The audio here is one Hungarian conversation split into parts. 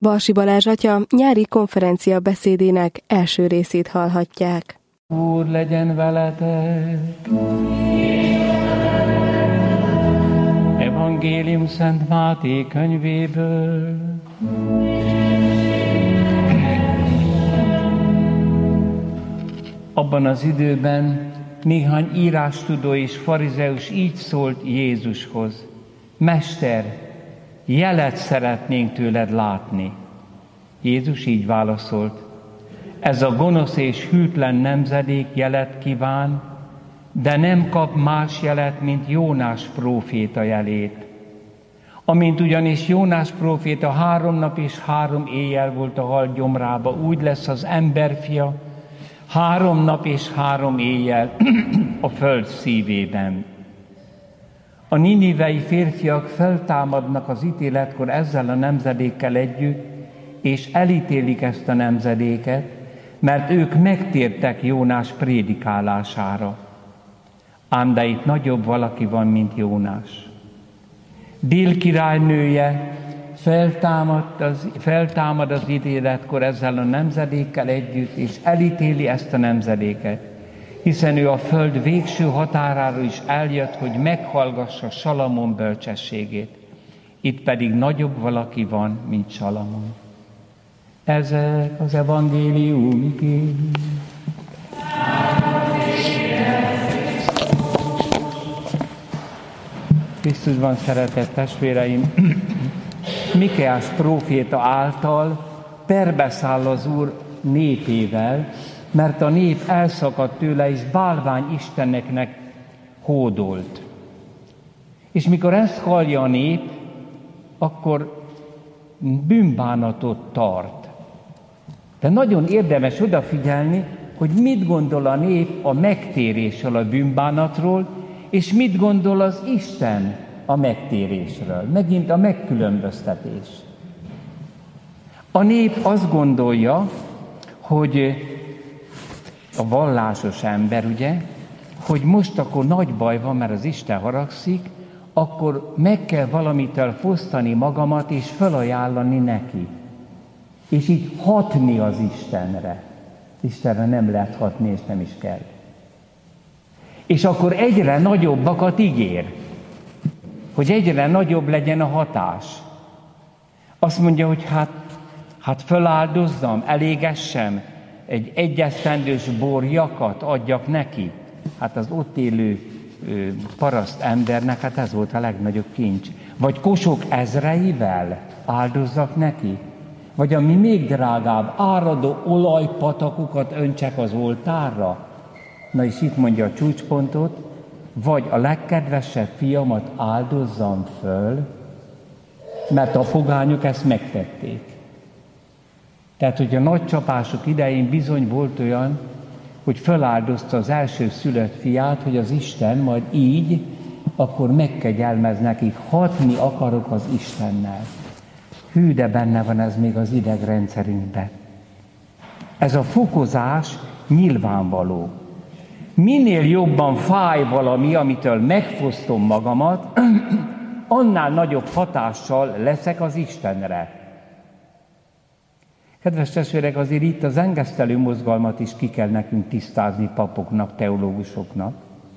Balsi Balázs atya nyári konferencia beszédének első részét hallhatják. Úr legyen veletek! Evangélium Szent Máté könyvéből. Abban az időben néhány írástudó és farizeus így szólt Jézushoz: Mester, jelet szeretnénk tőled látni. Jézus így válaszolt: ez a gonosz és hűtlen nemzedék jelet kíván, de nem kap más jelet, mint Jónás próféta jelét. Amint ugyanis Jónás próféta 3 nap és 3 éjjel volt a hal gyomrába, úgy lesz az emberfia 3 nap és 3 éjjel a föld szívében. A ninivei férfiak feltámadnak az ítéletkor ezzel a nemzedékkel együtt, és elítélik ezt a nemzedéket, mert ők megtértek Jónás prédikálására. Ám de itt nagyobb valaki van, mint Jónás. Dél királynője feltámad az ítéletkor ezzel a nemzedékkel együtt, és elítéli ezt a nemzedéket, hiszen ő a föld végső határára is eljött, hogy meghallgassa Salamon bölcsességét. Itt pedig nagyobb valaki van, mint Salamon. Ezek az evangélium igény. Krisztusban szeretett testvéreim, Mikéás próféta által perbeszáll az Úr népével, mert a nép elszakadt tőle, és bálvány isteneknek hódolt. És mikor ezt hallja a nép, akkor bűnbánatot tart. De nagyon érdemes odafigyelni, hogy mit gondol a nép a megtérésről, a bűnbánatról, és mit gondol az Isten a megtérésről. Megint a megkülönböztetés. A nép azt gondolja, hogy a vallásos ember, ugye, hogy most akkor nagy baj van, mert az Isten haragszik, akkor meg kell valamitől fosztani magamat, és felajánlani neki. És így hatni az Istenre. Istenre nem lehet hatni, és nem is kell. És akkor egyre nagyobbakat ígér, hogy egyre nagyobb legyen a hatás. Azt mondja, hogy hát föláldozzam, elégessem, egy esztendős borjakat adjak neki. Hát az ott élő paraszt embernek, hát ez volt a legnagyobb kincs. Vagy kosok ezreivel áldozzak neki. Vagy ami még drágább, áradó olajpatakokat öntsek az oltárra. Na és itt mondja a csúcspontot, vagy a legkedvesebb fiamat áldozzam föl, mert a pogányok ezt megtették. Tehát, hogy a nagy csapások idején bizony volt olyan, hogy feláldozta az első szülött fiát, hogy az Isten majd így, akkor megkegyelmez nekik, hatni akarok az Istennel. Hű, de benne van ez még az idegrendszerünkben. Ez a fokozás nyilvánvaló. Minél jobban fáj valami, amitől megfosztom magamat, annál nagyobb hatással leszek az Istenre. Kedves testvérek, azért itt az engesztelő mozgalmat is ki kell nekünk tisztázni papoknak, teológusoknak.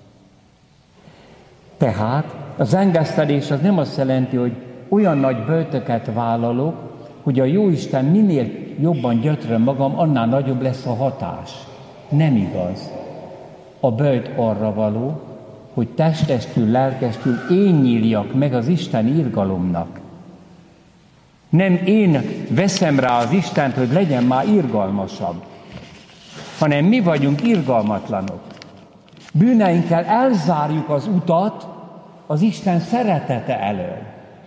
Tehát az engesztelés az nem azt jelenti, hogy olyan nagy böjtöket vállalok, hogy a Jóisten minél jobban gyötröm magam, annál nagyobb lesz a hatás. Nem igaz. A böjt arra való, hogy testestül, lelkestül én nyíljak meg az Isten irgalomnak. Nem én veszem rá az Istent, hogy legyen már irgalmasabb, hanem mi vagyunk irgalmatlanok. Bűneinkkel elzárjuk az utat az Isten szeretete elől.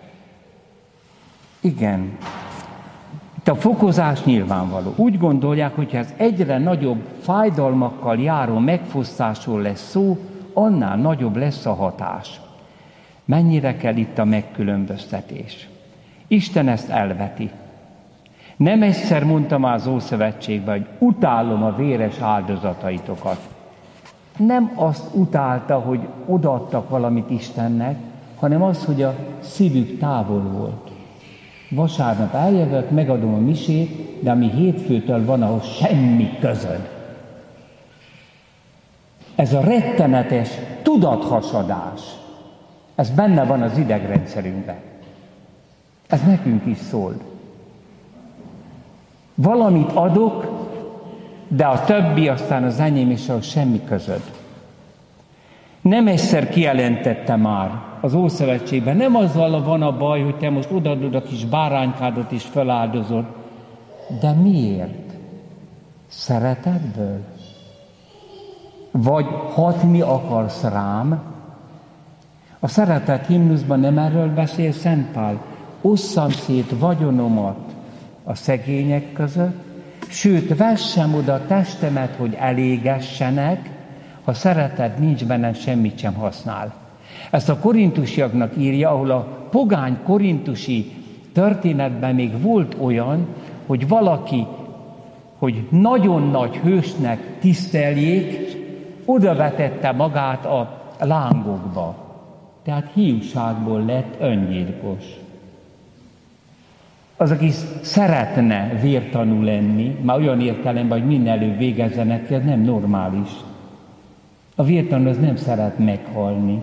Igen. Itt a fokozás nyilvánvaló. Úgy gondolják, hogy ha ez egyre nagyobb fájdalmakkal járó megfosztásról lesz szó, annál nagyobb lesz a hatás. Mennyire kell itt a megkülönböztetés? Isten ezt elveti. Nem egyszer mondta már az Ószövetségben, hogy utálom a véres áldozataitokat. Nem azt utálta, hogy odaadtak valamit Istennek, hanem az, hogy a szívük távol volt. Vasárnap eljövök, megadom a misét, de ami hétfőtől van, ahhoz semmi közöd. Ez a rettenetes tudathasadás, ez benne van az idegrendszerünkben. Ez nekünk is szól. Valamit adok, de a többi aztán az enyém és ahhoz semmi közöd. Nem egyszer kijelentette már az Ószövetségben, nem azzal van a baj, hogy te most odaadod a kis báránykádat és feláldozod. De miért? Szeretetből? Vagy hatni akarsz rám? A szeretet himnuszban nem erről beszél Szent Pál. Osszam szét vagyonomat a szegények között, sőt, vessem oda testemet, hogy elégessenek, ha szeretet nincs bennem, semmit sem használ. Ezt a korintusiaknak írja, ahol a pogány korintusi történetben még volt olyan, hogy valaki, hogy nagyon nagy hősnek tiszteljék, oda vetette magát a lángokba. Tehát hiúságból lett öngyilkos. Az, aki szeretne vértanú lenni, már olyan értelemben, hogy minél előbb végezzenek, ez nem normális. A vértanú az nem szeret meghalni.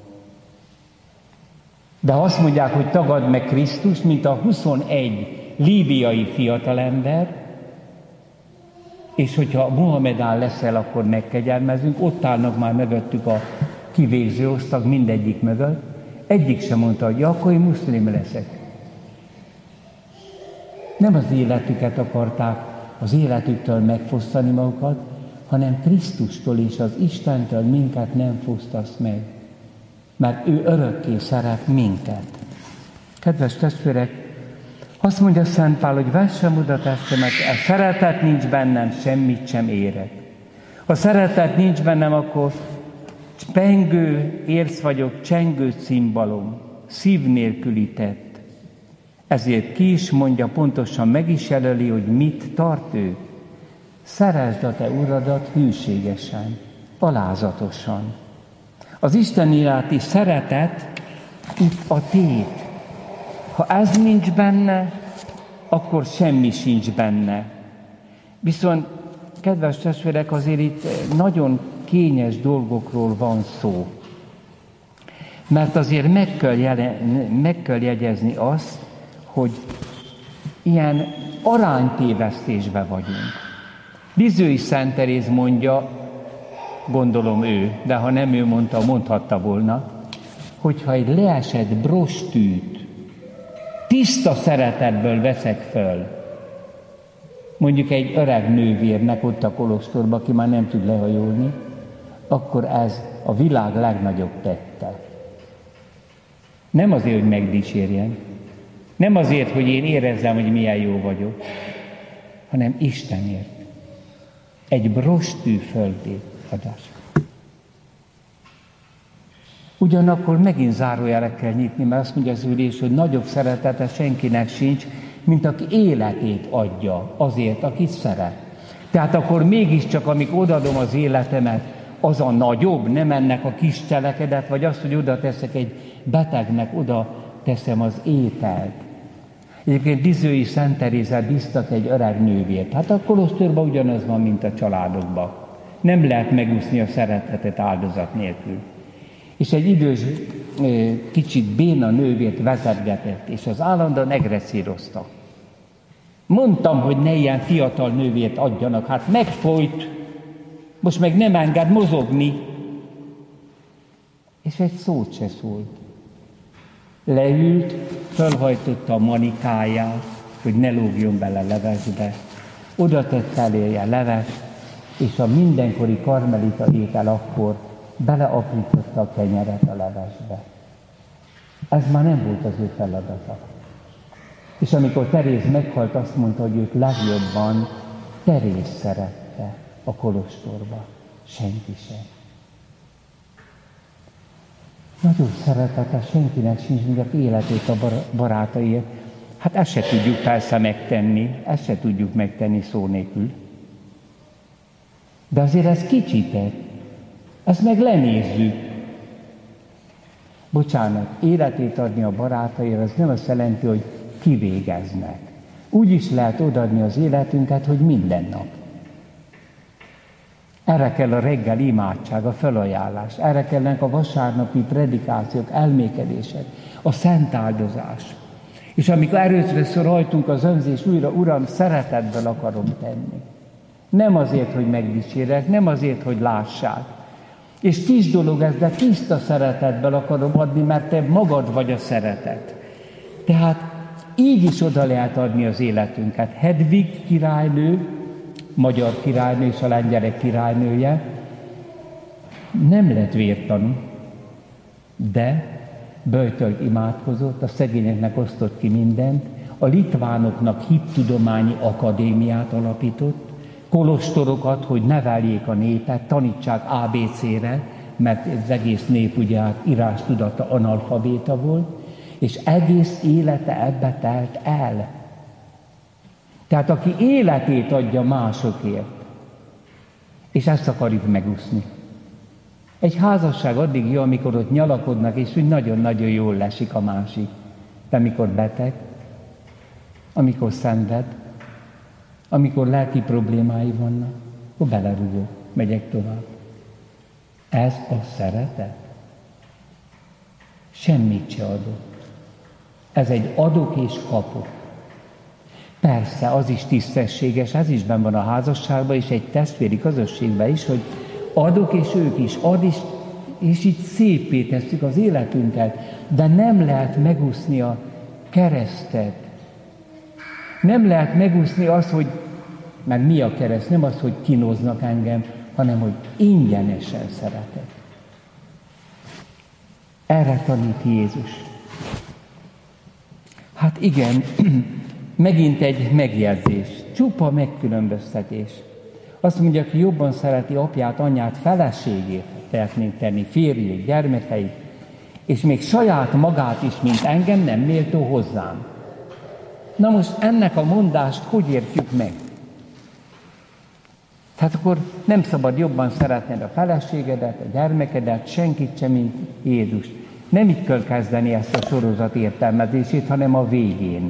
De azt mondják, hogy tagadd meg Krisztust, mint a 21 líbiai fiatalember, és hogyha Mohamedán leszel, akkor megkegyelmezünk, ott állnak már mögöttük a kivégző osztag mindegyik mögött. Egyik sem mondta, hogy ja, akkor én muszlim leszek. Nem az életüket akarták, az életüktől megfosztani magukat, hanem Krisztustól és az Istentől minket nem fosztasz meg, mert ő örökké szeret minket. Kedves testvérek, azt mondja Szent Pál, hogy vessem oda testemet, a szeretet nincs bennem, semmit sem érek. Ha szeretet nincs bennem, akkor pengő érc vagyok, csengő cimbalom, szív nélküli tett. Ezért ki is mondja, pontosan meg is jelöli, hogy mit tart ő. Szeresd a te uradat hűségesen, alázatosan. Az Isten iránti szeretet itt a tét. Ha ez nincs benne, akkor semmi sincs benne. Viszont, kedves testvérek, azért itt nagyon kényes dolgokról van szó. Mert azért meg kell jegyezni azt, hogy ilyen aránytévesztésbe vagyunk. Lizői Szent Teréz mondja, gondolom ő, de ha nem ő mondta, mondhatta volna, hogyha egy leesett brostűt tiszta szeretetből veszek föl, mondjuk egy öreg nővérnek ott a kolostorban, aki már nem tud lehajolni, akkor ez a világ legnagyobb tette. Nem azért, hogy megdicsérjen, nem azért, hogy én érezzem, hogy milyen jó vagyok, hanem Istenért. Egy brostű földi adás. Ugyanakkor megint zárójelre kell nyitni, mert azt mondja az ülés, hogy nagyobb szeretete senkinek sincs, mint aki életét adja azért, akit szeret. Tehát akkor mégiscsak, amikor odaadom az életemet, az a nagyobb, nem ennek a kis cselekedet, vagy az, hogy oda teszek egy betegnek, oda teszem az ételt. Egyébként Lizői Szent Terézzel bíztak egy öreg nővért. Hát a kolostorban ugyanaz van, mint a családokban. Nem lehet megúszni a szeretetet áldozat nélkül. És egy idős, kicsit béna nővért vezetgetett, és az állandóan egresszírozta. Mondtam, hogy ne ilyen fiatal nővért adjanak, hát megfojt, most meg nem enged mozogni. És egy szót se szólt. Leült, fölhajtotta a manikáját, hogy ne lógjon bele levesbe. Oda tett eléje leves, és a mindenkori karmelita étel akkor beleaprította a kenyeret a levesbe. Ez már nem volt az ő feladata. És amikor Teréz meghalt, azt mondta, hogy őt legjobban Teréz szerette a kolostorba. Senki sem. Nagyobb szeretete senkinek sincs, mint az életét a barátaiért. Hát ezt se tudjuk persze megtenni, ezt se tudjuk megtenni szó nélkül. De azért ez kicsitek, ezt meg lenézzük. Bocsánat, életét adni a barátaiért, az nem azt jelenti, hogy kivégeznek. Úgy is lehet odaadni az életünket, hogy minden nap. Erre kell a reggel imádság, a felajánlás, erre kellnek a vasárnapi predikációk, elmékedések, a szent áldozás. És amikor erőször rajtunk az önzés, újra, Uram, szeretetből akarom tenni. Nem azért, hogy megdicsérek, nem azért, hogy lássák. És kis dolog ez, de tiszta szeretetből akarom adni, mert te magad vagy a szeretet. Tehát így is oda lehet adni az életünket. Hedvig királynő, magyar királynő és a lengyelek királynője nem lett vértanú, de böjtölt imádkozott, a szegényeknek osztott ki mindent, a litvánoknak hittudományi akadémiát alapított, kolostorokat, hogy neveljék a népet, tanítsák ABC-re, mert az egész nép ugye írástudata analfabéta volt, és egész élete ebbe telt el. Tehát aki életét adja másokért, és ezt akarjuk megúszni. Egy házasság addig jó, amikor ott nyalakodnak, és úgy nagyon-nagyon jól lesik a másik. De amikor beteg, amikor szenved, amikor lelki problémái vannak, akkor belerúgok, megyek tovább. Ez a szeretet. Semmit se adok. Ez egy adok és kapok. Persze, az is tisztességes, ez is benn van a házasságban, és egy testvéri közösségben is, hogy adok, és ők is ad, és így szépé tesszük az életünket, de nem lehet megúszni a keresztet. Nem lehet megúszni azt, hogy, mert mi a kereszt? Nem az, hogy kínoznak engem, hanem, hogy ingyenesen szeretek. Erre tanít Jézus. Hát igen, megint egy megjegyzés, csupa megkülönböztetés. Azt mondja, aki jobban szereti apját, anyját, feleségét tehetnénk tenni, férjét, gyermekeit, és még saját magát is, mint engem, nem méltó hozzám. Na most ennek a mondást hogy értjük meg? Tehát akkor nem szabad jobban szeretned a feleségedet, a gyermekedet, senkit sem, mint Jézus. Nem itt kell kezdeni ezt a sorozat értelmezését, hanem a végén.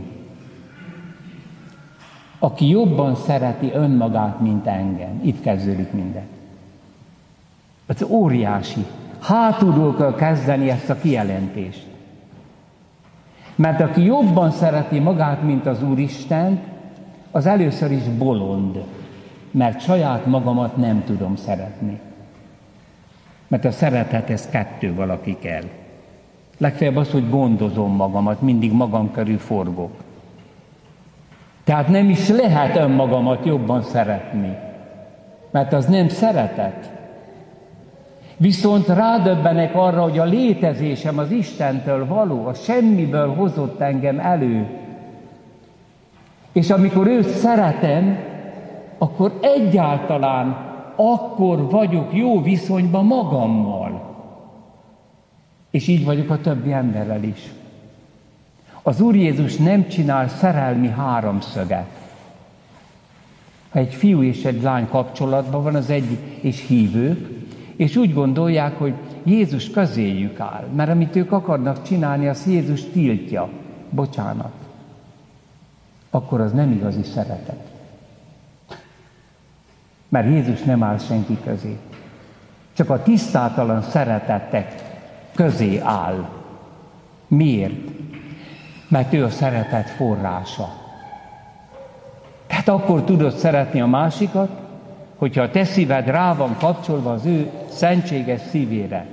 Aki jobban szereti önmagát, mint engem. Itt kezdődik minden. Ez óriási. Hátulról kell kezdeni ezt a kijelentést. Mert aki jobban szereti magát, mint az Úristent, az először is bolond. Mert saját magamat nem tudom szeretni. Mert a szeretethez kettő valaki kell. Legfeljebb az, hogy gondozom magamat, mindig magam körül forgok. Tehát nem is lehet önmagamat jobban szeretni, mert az nem szeretet. Viszont rádöbbenek arra, hogy a létezésem az Istentől való, a semmiből hozott engem elő. És amikor őt szeretem, akkor egyáltalán akkor vagyok jó viszonyban magammal. És így vagyok a többi emberrel is. Az Úr Jézus nem csinál szerelmi háromszöget. Ha egy fiú és egy lány kapcsolatban van, az egyik és hívők, és úgy gondolják, hogy Jézus közéjük áll, mert amit ők akarnak csinálni, azt Jézus tiltja. Bocsánat. Akkor az nem igazi szeretet. Mert Jézus nem áll senki közé. Csak a tisztátalan szeretetek közé áll. Miért? Mert ő a szeretet forrása. Tehát akkor tudod szeretni a másikat, hogyha a te szíved rá van kapcsolva az ő szentséges szívére.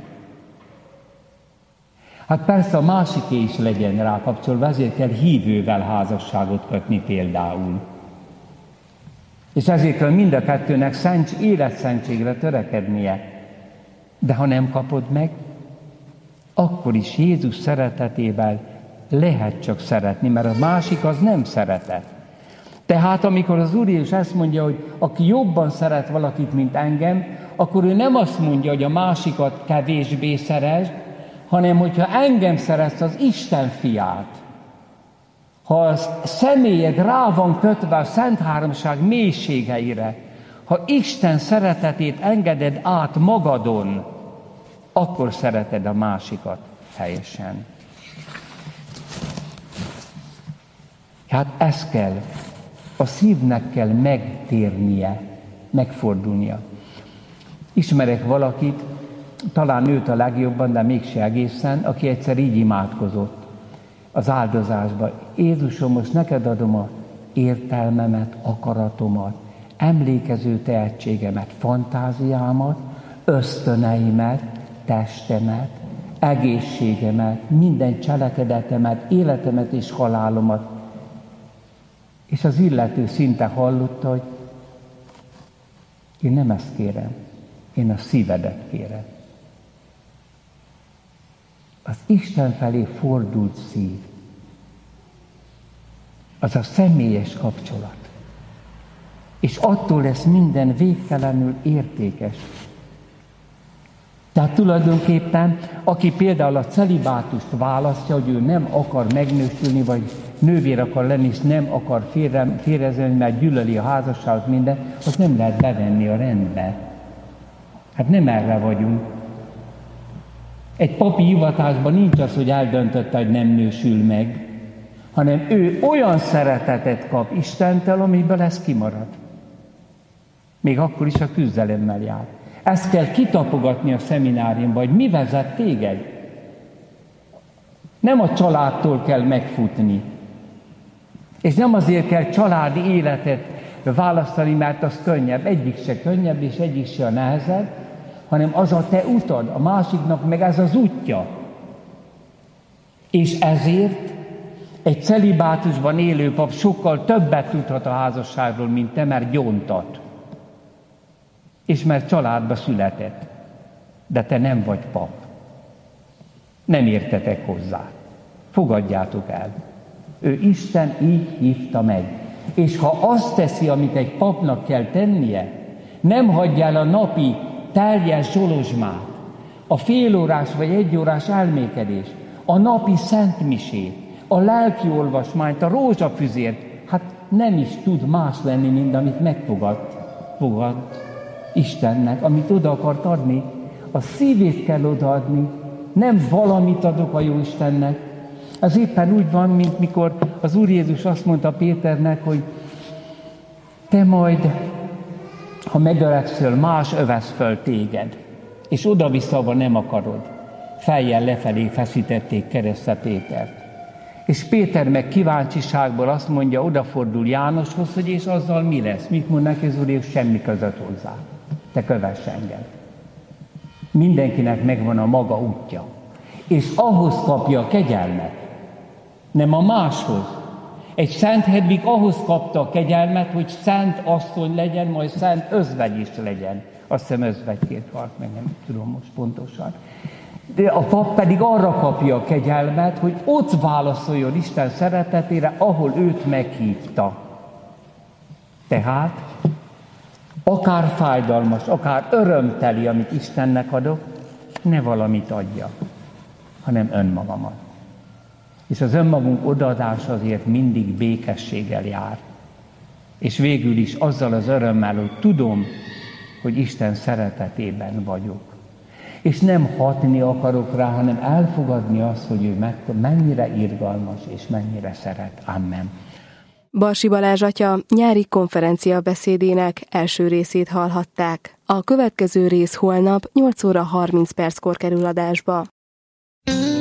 Hát persze a másiké is legyen rákapcsolva, ezért kell hívővel házasságot kötni például. És ezért kell mind a kettőnek életszentségre törekednie. De ha nem kapod meg, akkor is Jézus szeretetével lehet csak szeretni, mert a másik az nem szeretet. Tehát amikor az Úr Jézus ezt mondja, hogy aki jobban szeret valakit, mint engem, akkor ő nem azt mondja, hogy a másikat kevésbé szeresd, hanem hogyha engem szeretsz, az Isten fiát. Ha a személyed rá van kötve a Szent Háromság mélységeire, ha Isten szeretetét engeded át magadon, akkor szereted a másikat helyesen. Hát ez kell. A szívnek kell megtérnie, megfordulnia. Ismerek valakit, talán őt a legjobban, de mégse egészen, aki egyszer így imádkozott az áldozásba. Jézusom, most neked adom a értelmemet, akaratomat, emlékező tehetségemet, fantáziámat, ösztöneimet, testemet, egészségemet, minden cselekedetemet, életemet és halálomat. És az illető szinte hallotta, hogy én nem ezt kérem, én a szívedet kérem. Az Isten felé fordult szív, az a személyes kapcsolat. És attól lesz minden végtelenül értékes. Tehát tulajdonképpen, aki például a celibátust választja, hogy ő nem akar megnősülni, vagy nővér akar lenni, és nem akar félrezni, mert gyűlöli a házasságot, minden, azt nem lehet bevenni a rendbe. Hát nem erre vagyunk. Egy papi hivatásban nincs az, hogy eldöntötte, hogy nem nősül meg, hanem ő olyan szeretetet kap Istentől, amiből ez kimarad. Még akkor is a küzdelemmel jár. Ezt kell kitapogatni a szemináriumban, hogy mi vezet téged. Nem a családtól kell megfutni. És nem azért kell családi életet választani, mert az könnyebb. Egyik se könnyebb, és egyik se a nehezebb, hanem az a te utad, a másiknak meg ez az útja. És ezért egy celibátusban élő pap sokkal többet tudhat a házasságról, mint te, mert gyóntat. És mert családba született. De te nem vagy pap. Nem értetek hozzá. Fogadjátok el. Ő Isten így hívta meg. És ha azt teszi, amit egy papnak kell tennie, nem hagyja el a napi teljes zsolozsmát, a félórás vagy egyórás elmékedés, a napi szentmisét, a lelkiolvasmányt, a rózsafüzért, hát nem is tud más lenni, mint amit megfogad Istennek, amit oda akart adni. A szívét kell odaadni, nem valamit adok a jó Istennek. Ez éppen úgy van, mint mikor az Úr Jézus azt mondta Péternek, hogy te majd, ha megöregszöl, más övesz föl téged, és oda-vissza nem akarod. Fejjel lefelé feszítették keresztre Pétert. És Péter meg kíváncsiságból azt mondja, odafordul Jánoshoz, hogy és azzal mi lesz? Mit mond neki az Úr Jézus? Semmi között hozzá. Te kövess engem. Mindenkinek megvan a maga útja. És ahhoz kapja a kegyelmet, nem a máshoz. Egy Szent Hedvig ahhoz kapta a kegyelmet, hogy szent asszony legyen, majd szent özvegy is legyen. Azt hiszem özvegykért halt meg, nem tudom most pontosan. De a pap pedig arra kapja a kegyelmet, hogy ott válaszoljon Isten szeretetére, ahol őt meghívta. Tehát akár fájdalmas, akár örömteli, amit Istennek adok, ne valamit adja, hanem önmagamat. És az önmagunk odaadása azért mindig békességgel jár. És végül is azzal az örömmel, hogy tudom, hogy Isten szeretetében vagyok. És nem hatni akarok rá, hanem elfogadni azt, hogy ő mennyire irgalmas és mennyire szeret. Amen. Balsi Balázs atya nyári konferencia beszédének első részét hallhatták. A következő rész holnap 8 óra 30 perckor kerül adásba.